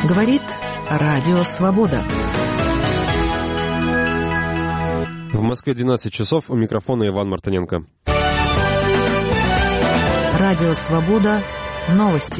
Говорит Радио Свобода. В Москве 12 часов. У микрофона Иван Мартыненко. Радио Свобода. Новости.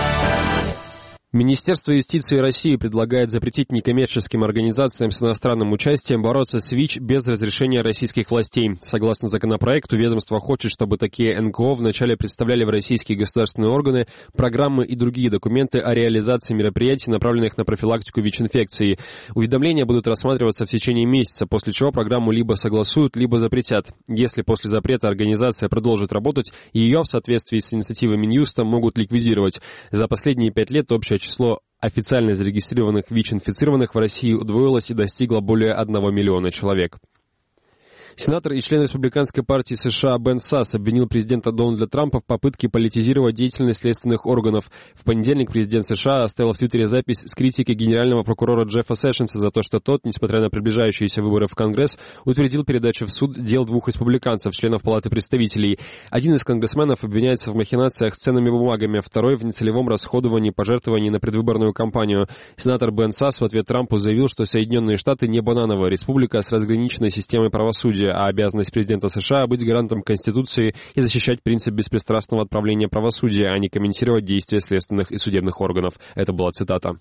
Министерство юстиции России предлагает запретить некоммерческим организациям с иностранным участием бороться с ВИЧ без разрешения российских властей. Согласно законопроекту, ведомство хочет, чтобы такие НКО вначале представляли в российские государственные органы программы и другие документы о реализации мероприятий, направленных на профилактику ВИЧ-инфекции. Уведомления будут рассматриваться в течение месяца, после чего программу либо согласуют, либо запретят. Если после запрета организация продолжит работать, ее в соответствии с инициативой Минюста могут ликвидировать. За последние 5 лет общее число официально зарегистрированных ВИЧ-инфицированных в России удвоилось и достигло более 1 миллиона человек. Сенатор и член Республиканской партии США Бен Сасс обвинил президента Дональда Трампа в попытке политизировать деятельность следственных органов. В понедельник президент США оставил в Твиттере запись с критикой генерального прокурора Джеффа Сэшенса за то, что тот, несмотря на приближающиеся выборы в Конгресс, утвердил передачу в суд дел 2 республиканцев, членов Палаты представителей. Один из конгрессменов обвиняется в махинациях с ценными бумагами, второй в нецелевом расходовании пожертвований на предвыборную кампанию. Сенатор Бен Сасс в ответ Трампу заявил, что Соединенные Штаты не банановая республика с разграниченной системой правосудия, а обязанность президента США быть гарантом Конституции и защищать принцип беспристрастного отправления правосудия, а не комментировать действия следственных и судебных органов. Это была цитата.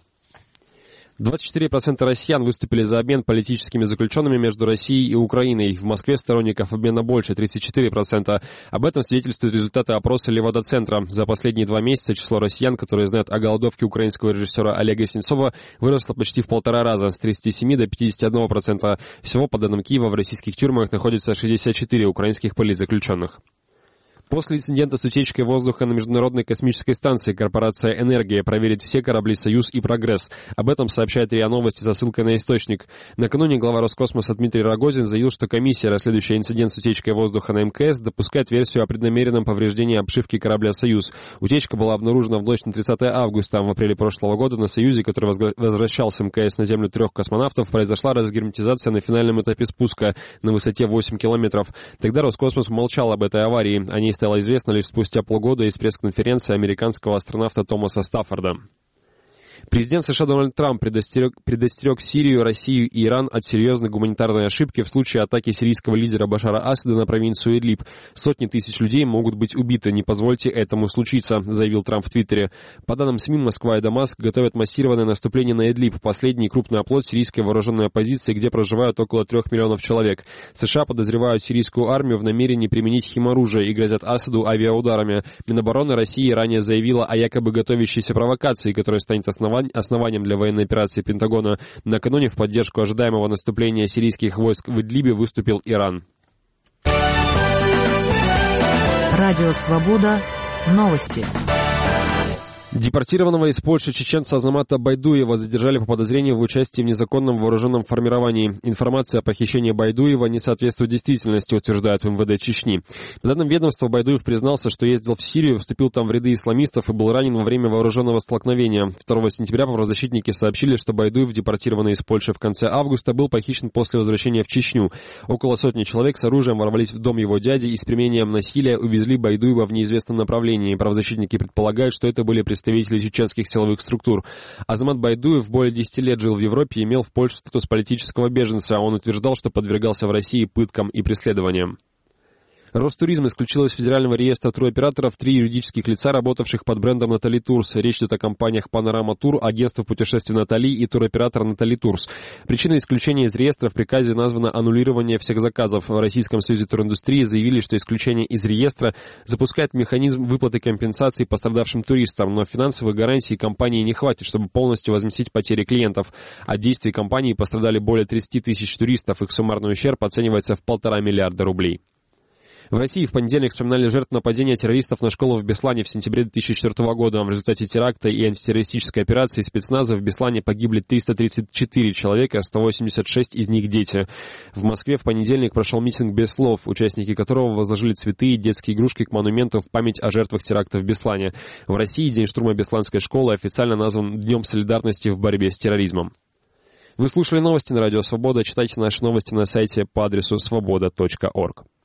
24% россиян выступили за обмен политическими заключенными между Россией и Украиной. В Москве сторонников обмена больше, 34%. Об этом свидетельствуют результаты опроса Левада-центра. За последние 2 месяца число россиян, которые знают о голодовке украинского режиссера Олега Сенцова, выросло почти в 1,5 раза, с 37 до 51%. Всего, по данным Киева, в российских тюрьмах находится 64 украинских политзаключенных. После инцидента с утечкой воздуха на Международной космической станции корпорация «Энергия» проверит все корабли «Союз» и «Прогресс». Об этом сообщает РИА Новости со ссылкой на источник. Накануне глава Роскосмоса Дмитрий Рогозин заявил, что комиссия, расследующая инцидент с утечкой воздуха на МКС, допускает версию о преднамеренном повреждении обшивки корабля «Союз». Утечка была обнаружена в ночь на 30 августа. В апреле прошлого года на «Союзе», который возвращал с МКС на Землю 3 космонавтов, произошла разгерметизация на финальном этапе спуска на высоте 8 километров. Тогда Роскосмос умолчал об этой аварии. О ней стало известно лишь спустя полгода из пресс-конференции американского астронавта Томаса Стаффорда. Президент США Дональд Трамп предостерег Сирию, Россию и Иран от серьезной гуманитарной ошибки в случае атаки сирийского лидера Башара Асада на провинцию Идлиб. Сотни тысяч людей могут быть убиты. Не позвольте этому случиться, заявил Трамп в Твиттере. По данным СМИ, Москва и Дамаск готовят массированное наступление на Идлиб, последний крупный оплот сирийской вооруженной оппозиции, где проживают около 3 миллионов человек. США подозревают сирийскую армию в намерении применить химоружие и грозят Асаду авиаударами. Минобороны России ранее заявила о якобы готовящейся провокации, которая станет основанием для военной операции Пентагона. Накануне в поддержку ожидаемого наступления сирийских войск в Идлибе выступил Иран. Радио Свобода. Новости. Депортированного из Польши чеченца Азамата Байдуева задержали по подозрению в участии в незаконном вооруженном формировании. Информация о похищении Байдуева не соответствует действительности, утверждают в МВД Чечни. По данным ведомства, Байдуев признался, что ездил в Сирию, вступил там в ряды исламистов и был ранен во время вооруженного столкновения. 2 сентября правозащитники сообщили, что Байдуев, депортированный из Польши в конце августа, был похищен после возвращения в Чечню. Около сотни человек с оружием ворвались в дом его дяди и с применением насилия увезли Байдуева в неизвестном направлении. Правозащитники предполагают, что это были представители чеченских силовых структур. Азамат Байдуев более 10 лет жил в Европе и имел в Польше статус политического беженца. Он утверждал, что подвергался в России пыткам и преследованиям. Ростуризм исключил из федерального реестра туроператоров 3 юридических лица, работавших под брендом Натали Турс. Речь идет о компаниях Панорама Тур, агентство путешествий Натали и туроператор Натали Турс. Причиной исключения из реестра в приказе названо аннулирование всех заказов. В Российском союзе туриндустрии заявили, что исключение из реестра запускает механизм выплаты компенсаций пострадавшим туристам, но финансовых гарантий компании не хватит, чтобы полностью возместить потери клиентов. От действий компании пострадали более 30 тысяч туристов. Их суммарный ущерб оценивается в 1,5 миллиарда рублей. В России в понедельник вспоминали жертв нападения террористов на школу в Беслане в сентябре 2004 года. В результате теракта и антитеррористической операции спецназа в Беслане погибли 334 человека, 186 из них дети. В Москве в понедельник прошел митинг без слов, участники которого возложили цветы и детские игрушки к монументу в память о жертвах теракта в Беслане. В России день штурма Бесланской школы официально назван Днем солидарности в борьбе с терроризмом. Вы слушали новости на Радио Свобода. Читайте наши новости на сайте по адресу svoboda.org.